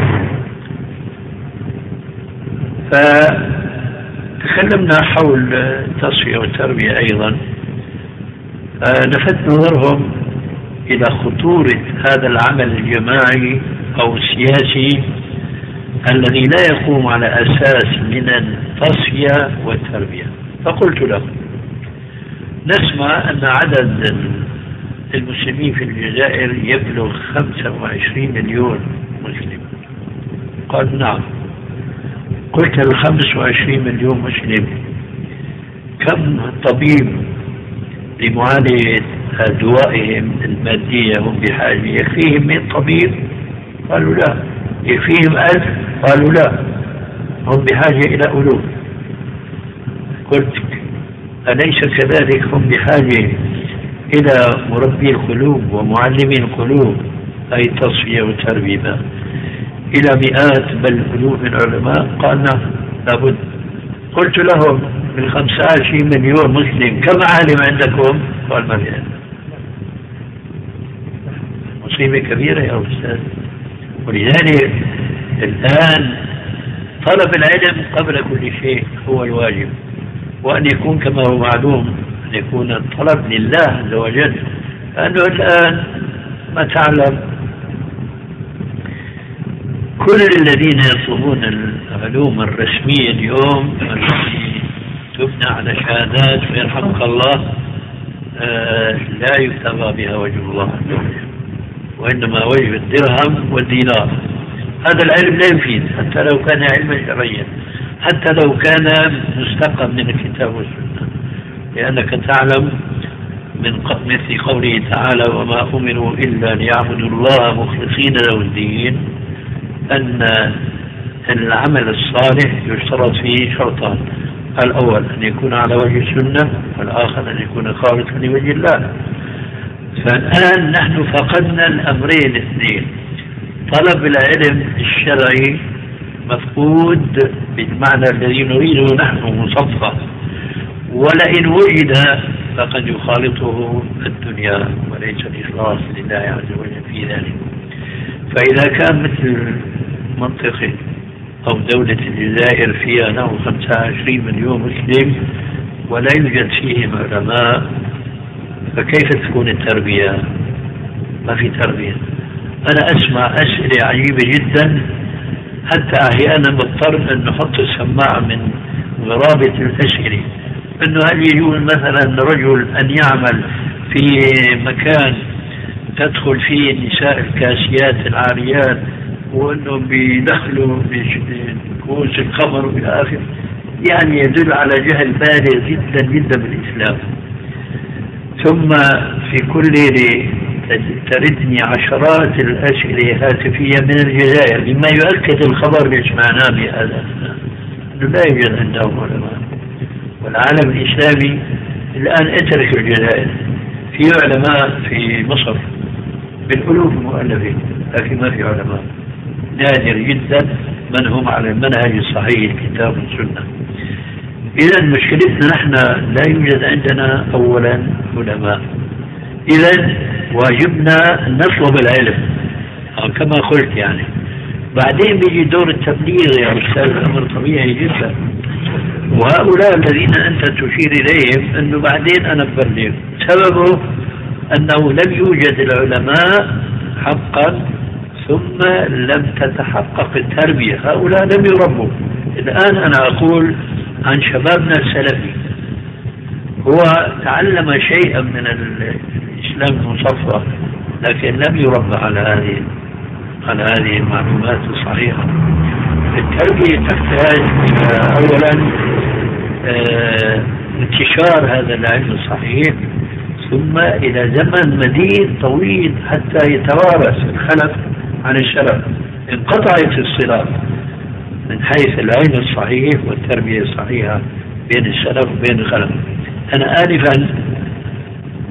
فتكلمنا حول التصفية والتربية أيضا، لفت نظرهم إلى خطورة هذا العمل الجماعي أو السياسي الذي لا يقوم على أساس من التصفية والتربية. فقلت لهم نسمع أن عدد المسلمين في الجزائر يبلغ 25 مليون مسلم. قال نعم. قلت ال 25 مليون مسلم كم طبيب لمعالجة دوائهم المادية هم بحاجة؟ يكفيهم 100 طبيب؟ قالوا لا. يكفيهم 1000؟ قالوا لا، هم بحاجة إلى ألوف. قلت أليس كذلك هم بحاجة إلى مربي القلوب ومعلمي القلوب، أي تصفية وتربية، إلى مئات بل ألوف من العلماء؟ قال نعم لابد. قلت لهم من 25 مليون مسلم كم عالم عندكم؟ قال ما في. مصيبة كبيرة يا أستاذ. ولذلك الآن طلب العلم قبل كل شيء هو الواجب، وأن يكون كما هو معلوم أن يكون الطلب لله عز وجل. لأنه الآن ما تعلم كل الذين يطلبون العلوم الرسمية اليوم التي تبنى على شهادات ويرحمك الله لا يبتغى بها وجه الله، وإنما وجه الدرهم والدينار. هذا العلم لا يفيد حتى لو كان علما شرعيا، حتى لو كان مستقى من الكتاب والسنة، لأنك تعلم من مثل قوله تعالى وما أمروا إلا ليعبدوا الله مخلصين له الدين، أن العمل الصالح يشترط فيه شرطان: الأول أن يكون على وجه السنة، والآخر أن يكون خالصا لوجه الله. فالآن نحن فقدنا الأمرين الاثنين. طلب العلم الشرعي مفقود بالمعنى الذي نريده نحن مصفى، ولئن وجد فقد يخالطه الدنيا وليس الإخلاص لله عز وجل في ذلك. فإذا كان مثل منطقة أو دولة الجزائر فيها نحو 25 مليون مسلم ولا يوجد فيهم علماء، فكيف تكون التربية؟ ما في تربية. أنا أسمع أسئلة عجيبة جدا، حتى أحيانا بضطر أن نحط السماعة من غرابة الأسئلة. أنه هل يجوز مثلا رجل أن يعمل في مكان تدخل فيه النساء الكاسيات العاريات، وأنه بيدخلوا بكؤوس الخمر والآخر؟ يعني يدل على جهل بالغ جدا جدا بالإسلام. ثم في كل ليلة تردني عشرات الأسئلة هاتفية من الجزائر مما يؤكد الخبر اللي سمعناه بهذا، أنه لا يوجد عندهم علماء. والعالم الإسلامي الآن اترك الجزائر، في علماء في مصر بالألوف المؤلفين، لكن ما في علماء. نادر جدا من هم على المنهج الصحيح الكتاب والسنة. إذا مشكلتنا نحن لا يوجد عندنا أولا علماء. إذا واجبنا نطلب العلم كما قلت يعني. بعدين بيجي دور التبليغ يا أستاذ، أمر طبيعي جدا. وهؤلاء الذين أنت تشير إليهم أنه بعدين أنا ببلغ، سببه أنه لم يوجد العلماء حقا، ثم لم تتحقق التربية. هؤلاء لم يربوا. الآن أنا أقول عن شبابنا السلفي، هو تعلم شيئا من الإسلام المصفى، لكن لم يربى على هذه المعلومات الصحيحة. التربية تحتاج أولا انتشار هذا العلم الصحيح، ثم إلى زمن مديد طويل حتى يتوارث الخلف عن السلف. انقطعت الصلة من حيث العلم الصحيح والتربية الصحيحة بين السلف وبين الخلف. أنا آنفا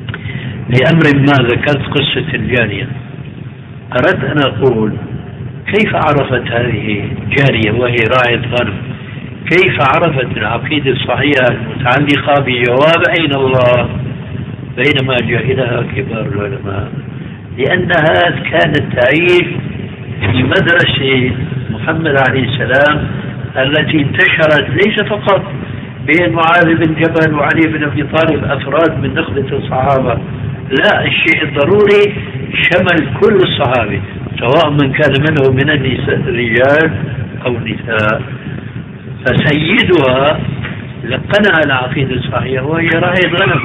لأمر ما ذكرت قصة الجارية، أردت أن أقول كيف عرفت هذه جارية وهي راعية غنم، كيف عرفت العقيدة الصحيحة المتعلقة بجواب أين الله بينما جهلها كبار العلماء؟ لأنها كانت تعيش في مدرسة محمد عليه السلام التي انتشرت ليس فقط بين معاذ بن جبل وعلي بن أبي طالب أفراد من نخبة الصحابة، لا، الشيء الضروري شمل كل الصحابة سواء من كان منهم من الرجال أو النساء. فسيدها لقنها العقيدة الصحيحة وهي راعي غنم.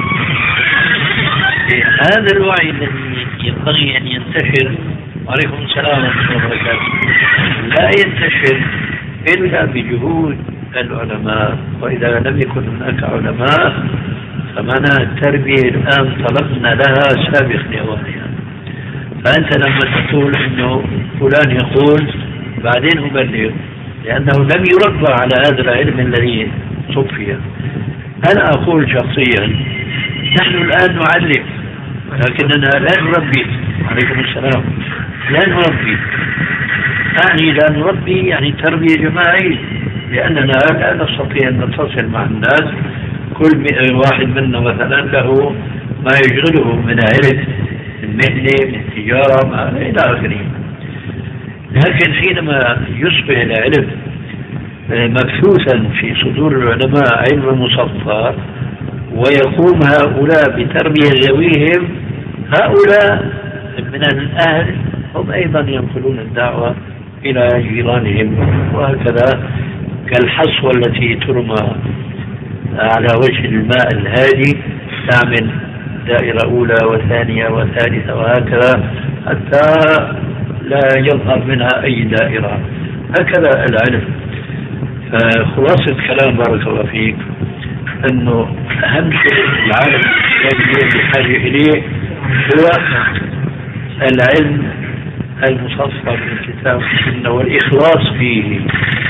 هذا الوعي الذي ينبغي أن ينتشر، وعليكم السلام ورحمة الله وبركاته، لا ينتشر إلا بجهود العلماء، وإذا لم يكن هناك علماء فمنع التربية الآن طلبنا لها سابق لأوانها. فأنت لما تقول إنه فلان يقول بعدين أبلغ لأنه لم يربى على هذا العلم الذي صفي. أنا أقول شخصيا نحن الآن نعلم لكننا لا نربي. عليكم السلام. لا نربي، أعني لا نربي يعني تربية جماعية، لأننا لا نستطيع أن نتصل مع الناس، كل واحد منا مثلا له ما يشغله من علم، من مهنة، من تجارة، ما إلى آخره. لكن حينما يصبح العلم مبثوثا في صدور العلماء علم مصفى ويقوم هؤلاء بتربية ذويهم، هؤلاء من الأهل هم أيضا ينقلون الدعوة إلى جيرانهم، وهكذا كالحصوة التي ترمى على وجه الماء الهادي تعمل دائرة أولى وثانية وثالثة وهكذا حتى لا يظهر منها أي دائرة. هكذا العلم. فخلاصة كلام بارك الله فيك أنه أهم شيء العالم الإسلامي بحاجة إليه هو العلم المصفى من الكتاب والسنة والإخلاص فيه.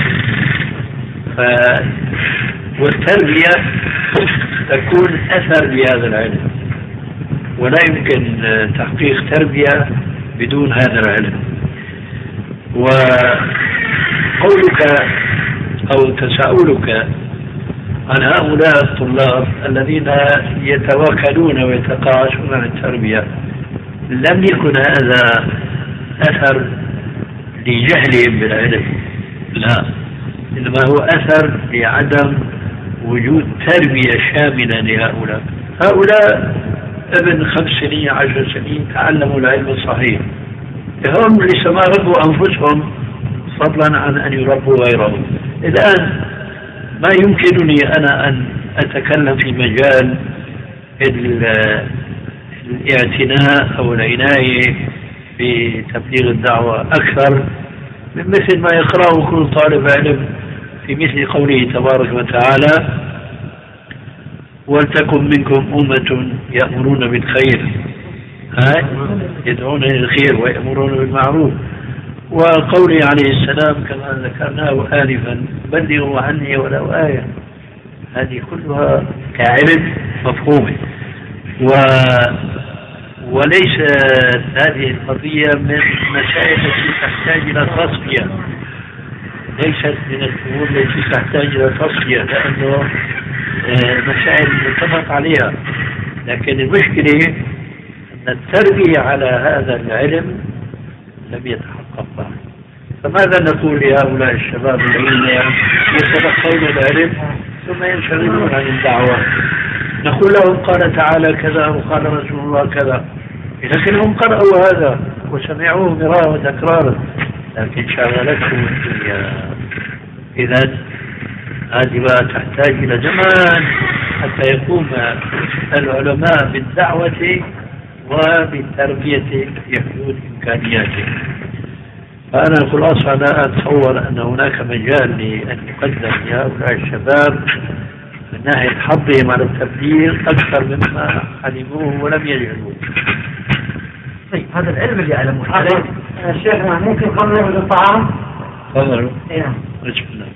والتربية تكون أثر لهذا العلم، ولا يمكن تحقيق تربية بدون هذا العلم. وقولك أو تساؤلك عن هؤلاء الطلاب الذين يتواكلون ويتقاعسون عن التربية، لم يكن هذا أثر لجهلهم بالعلم، لا، إنما هو أثر لعدم وجود تربية شاملة لهؤلاء. هؤلاء ابن 5 سنين 10 سنين تعلموا العلم الصحيح، هم لسه ما ربوا أنفسهم فضلا عن أن يربوا غيرهم. الآن ما يمكنني أنا أن أتكلم في مجال الاعتناء أو العناية بتبليغ الدعوة أكثر من مثل ما يقرأه كل طالب علم في مثل قوله تبارك وتعالى: ولتكن منكم أمة يأمرون بالخير، يدعون إلى الخير ويأمرون بالمعروف. وقوله عليه السلام كما ذكرناه آنفا: بلغوا عني ولو آية. هذه كلها كعلم مفهومة. وليس هذه القضية من مسائل التي تحتاج إلى تصفية، ليست من الأمور التي تحتاج إلى تصفية، لأنه مسائل متفق عليها. لكن المشكلة أن التربية على هذا العلم لم يتحقق بعد. فماذا نقول لهؤلاء الشباب الذين يتلقون العلم ثم ينشغلون عن الدعوة؟ نقول لهم قال تعالى كذا وقال رسول الله كذا، لكنهم قرأوا هذا وسمعوه مرارا وتكرارا لكن شغلتهم الدنيا. إذن هذه بقى تحتاج إلى زمان حتى يقوم العلماء بالدعوة وبالتربية في حدود إمكانياته. فأنا خلاصة لا أتصور أن هناك مجال لأن يقدم لهؤلاء الشباب من ناحية حظهم على التبليغ أكثر مما علموه ولم يجهلوه. طيب هذا العلم اللي يعلموه عليه شيخنا ممكن قبل نعمل الطعام؟ تفضلوا. نعم. بسم الله.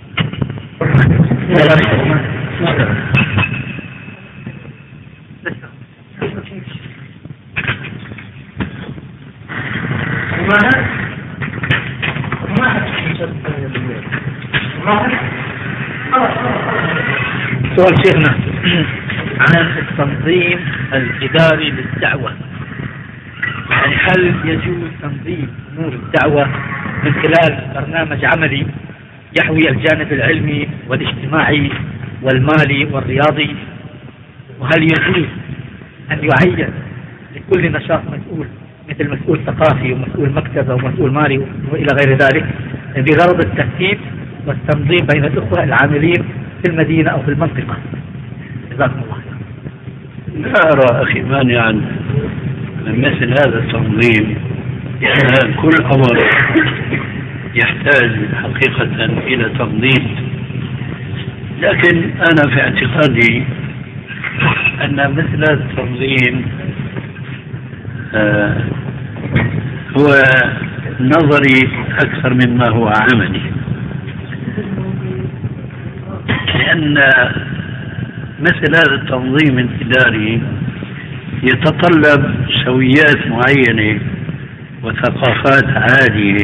سؤال شيخنا عن التنظيم الإداري للدعوة، يعني هل يجوز تنظيم أمور الدعوة من خلال برنامج عملي يحوي الجانب العلمي والاجتماعي والمالي والرياضي؟ وهل يجوز أن يعين لكل نشاط مسؤول، مثل مسؤول ثقافي ومسؤول مكتبة ومسؤول مالي وإلى غير ذلك، بغرض الترتيب والتنظيم بين الأخوة العاملين في المدينة أو في المنطقة؟ جزاكم الله. لا أرى أخي مانعا من مثل هذا التنظيم، يعني كل أمر يحتاج حقيقة إلى تنظيم، لكن أنا في اعتقادي أن مثل هذا التنظيم هو نظري أكثر مما هو عملي، لأن مثل هذا التنظيم الإداري يتطلب سويات معينة وثقافات عالية،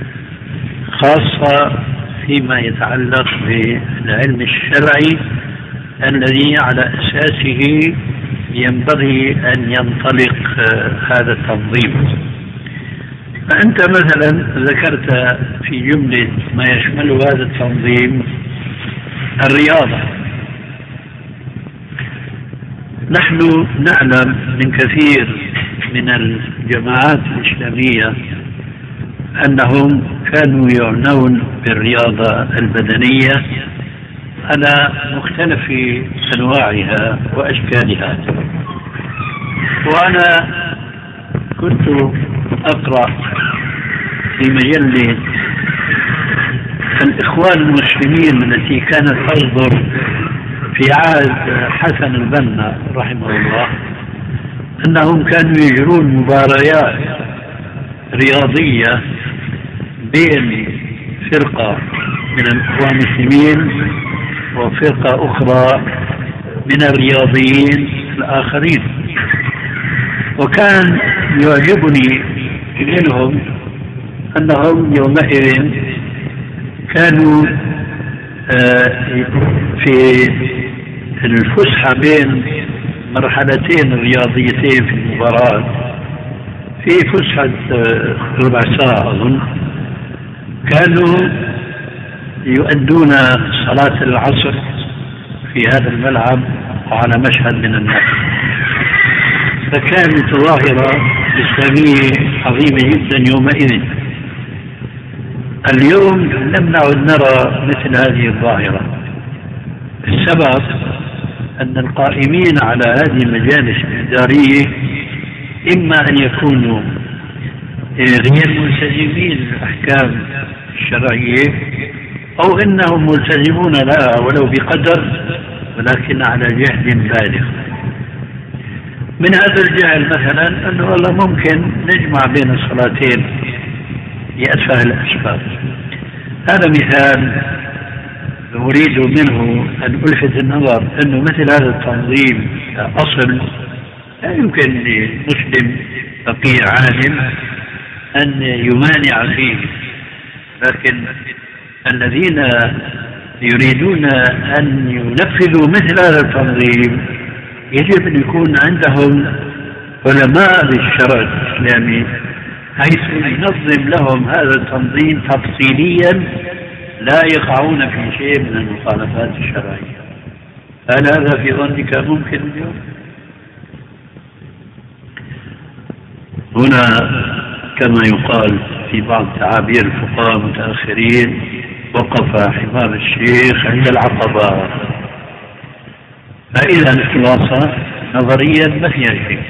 خاصة فيما يتعلق بالعلم الشرعي الذي على أساسه ينبغي أن ينطلق هذا التنظيم. فأنت مثلا ذكرت في جملة ما يشمله هذا التنظيم الرياضة. نحن نعلم من كثير من الجماعات الإسلامية أنهم كانوا يعنون بالرياضة البدنية على مختلف أنواعها وأشكالها. وأنا كنت أقرأ في مجلة الإخوان المسلمين التي كانت تصدر في عهد حسن البنا رحمه الله، أنهم كانوا يجرون مباريات رياضية بين فرقة من الإخوان المسلمين وفرقة أخرى من الرياضيين الآخرين. وكان يعجبني منهم أنهم يومئذ كانوا في الفسحة بين مرحلتين رياضيتين في المباراة، في فسحة ربع ساعة أظن، كانوا يؤدون صلاة العصر في هذا الملعب وعلى مشهد من الناس. فكانت ظاهرة إسلامية عظيمة جدا يومئذ. اليوم لم نعد نرى مثل هذه الظاهرة. السبب أن القائمين على هذه المجالس الإدارية إما أن يكونوا غير ملتزمين بالأحكام الشرعية، أو إنهم ملتزمون لها ولو بقدر، ولكن على جهل بالغ. من هذا الجهل مثلا أنه والله ممكن نجمع بين الصلاتين لأتفه الأسباب. هذا مثال أريد منه أن ألفت النظر أنه مثل هذا التنظيم أصل لا يمكن لمسلم فقيه عالم أن يمانع فيه، لكن الذين يريدون أن ينفذوا مثل هذا التنظيم يجب أن يكون عندهم علماء بالشرع الإسلامي حيث ينظم لهم هذا التنظيم تفصيليا لا يقعون في شيء من المخالفات الشرعية. هل هذا في ظنك ممكن اليوم؟ هنا كما يقال في بعض تعابير الفقهاء المتأخرين وقف حمار الشيخ عند العقبة. فإذا الخلاصة نظريا ما فيها شيء،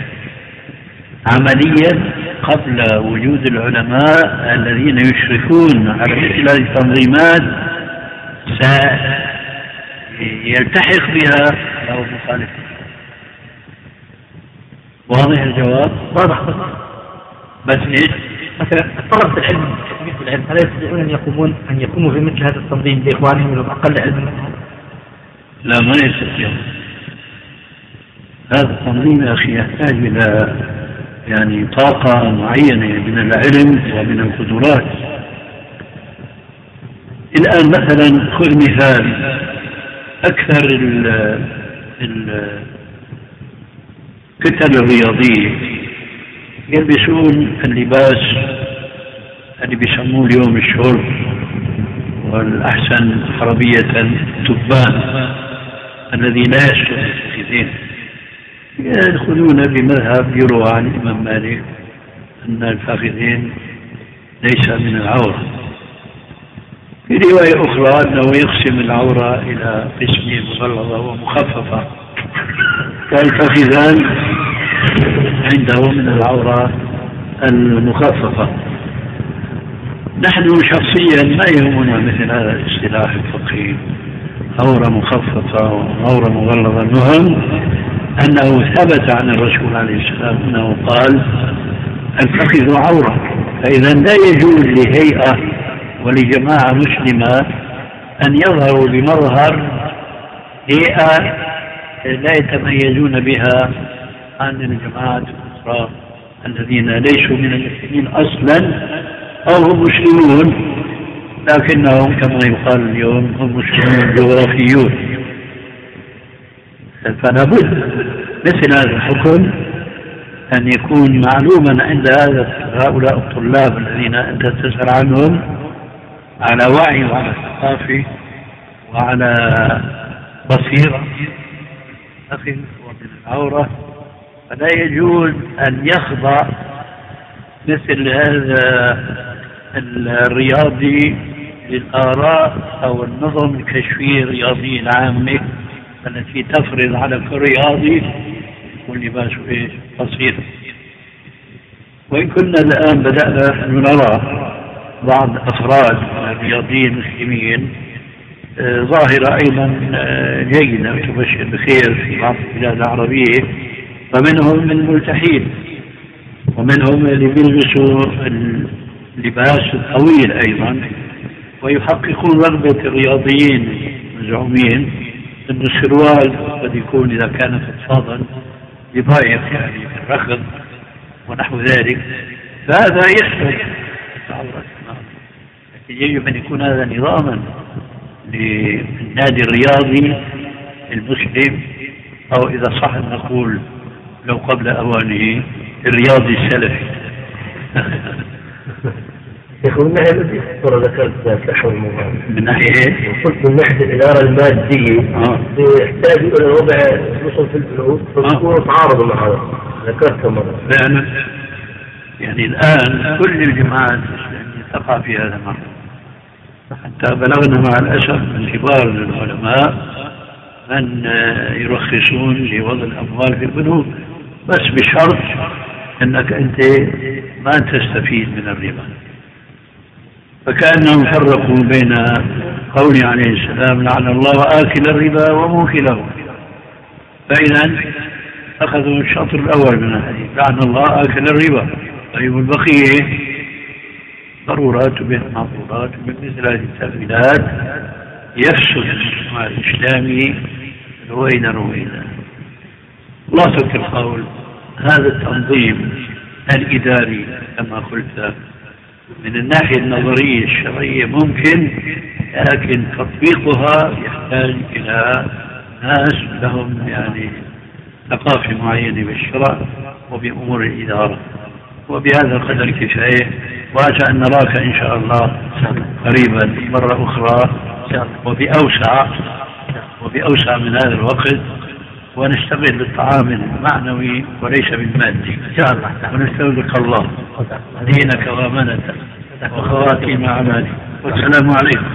عمليا قبل وجود العلماء الذين يشرفون على مثل هذه التنظيمات سيلتحق بها أو مخالف. واضح الجواب؟ واضح. بس ليش؟ مثلا طلبة العلم هل يستطيعون أن يقوموا بمثل هذا التنظيم بإخوانهم ولو أقل علما منهم؟ لا، ما يستطيعون. هذا التنظيم يا أخي يحتاج إلى يعني طاقة معينة من العلم ومن القدرات. الآن مثلا خذ مثال أكثر الكتل الرياضية يلبسون اللباس اللي بيسموه اليوم الشرب، والأحسن عربية تبان، الذي لا يستر الفخذين. يدخلون بمذهب يروى عن الإمام مالك أن الفخذين ليس من العورة. في رواية أخرى أنه يقسم العورة إلى قسمين، مغلظة ومخففة، فالفخذان عنده من العورة المخففة. نحن شخصيا ما يهمنا مثل هذا الاصطلاح الفقهي، عورة مخففة وعورة مغلظة. المهم أنه ثبت عن الرسول عليه السلام أنه قال الفخذ عورة، فإذا لا يجوز لهيئة ولجماعة مسلمة أن يظهروا بمظهر هيئة لا يتميزون بها عن الجماعات الأخرى الذين ليسوا من المسلمين أصلا أو هم مسلمون لكنهم كما يقال اليوم هم مسلمون جغرافيون. فلا بد مثل هذا الحكم أن يكون معلوما عند هؤلاء الطلاب الذين أنت تسأل عنهم على وعي وعلى ثقافة وعلى بصيرة أخي ومن العورة، فلا يجوز أن يخضع مثل هذا الرياضي للآراء أو النظم الكشفية الرياضية العامة التي تفرض على كل رياضي يكون لباسه قصير. وإن كنا الآن بدأنا نرى بعض أفراد الرياضيين المسلمين ظاهرة أيضا جيدة تبشر بخير في بعض البلاد العربية، فمنهم الملتحين ومنهم اللي بيلبسوا اللباس الطويل أيضا ويحققون رغبة الرياضيين المزعومين أن السروال قد يكون إذا كان فضفاضا يضايق يعني في الركض ونحو ذلك، فهذا يحتاج العورة. لكن يجب أن يكون هذا نظاما للنادي الرياضي المسلم، أو إذا صح أن نقول لو قبل أوانه الرياضي السلفي. يقول من ناحية الدكتور ذكرت تحول الموضوع من ناحية قلت من ناحية الإدارة المادية يحتاج إلى وضع فلوس في البنوك فتكون تعارض مع هذا، ذكرت مرة. فعلا يعني الآن كل الجماعات الإسلامية تقع في هذا المرض، حتى بلغنا مع الأسف من كبار العلماء من يرخصون لوضع الأموال في البنوك بس بشرط أنك أنت ما تستفيد من الربا. فكأنهم فرقوا بين قوله عليه السلام لعن الله آكل الربا وموكله، فإذا أخذوا الشطر الأول من الحديث لعن الله آكل الربا. طيب البقية ضرورات بين معقولات من مثل هذه التأويلات يفسد المجتمع الإسلامي رويدا. خلاصة القول هذا التنظيم الإداري كما قلت من الناحية النظرية الشرعية ممكن، لكن تطبيقها يحتاج إلى ناس لهم يعني ثقافة معينة بالشرع وبأمور الإدارة. وبهذا القدر كفاية، وأرجو أن نراك إن شاء الله قريبا مرة أخرى وبأوسع من هذا الوقت، ونستغل بالطعام المعنوي وليس بالمادي إن شاء الله، ونستودعك الله دينك وأمانتك وخواتيم أعمالك. والسلام عليكم.